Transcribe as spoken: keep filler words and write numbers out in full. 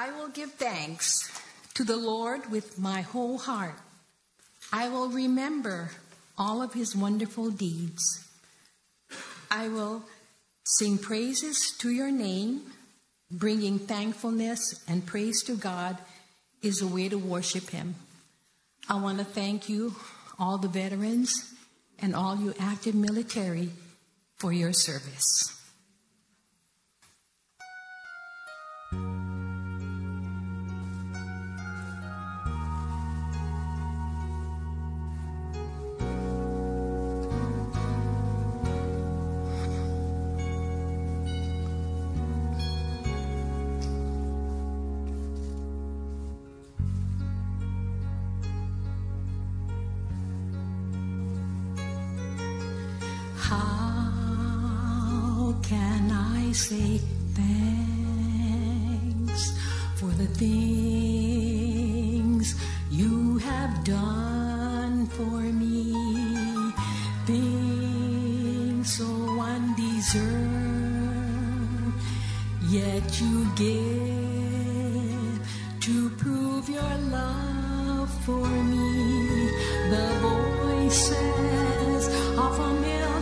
I will give thanks to the Lord with my whole heart. I will remember all of his wonderful deeds. I will sing praises to your name. Bringing thankfulness and praise to God is a way to worship him. I want to thank you, all the veterans and all you active military, for your service. How can I say thanks for the things you have done for me? Things so undeserved, yet you give to prove your love for me. The voices of a million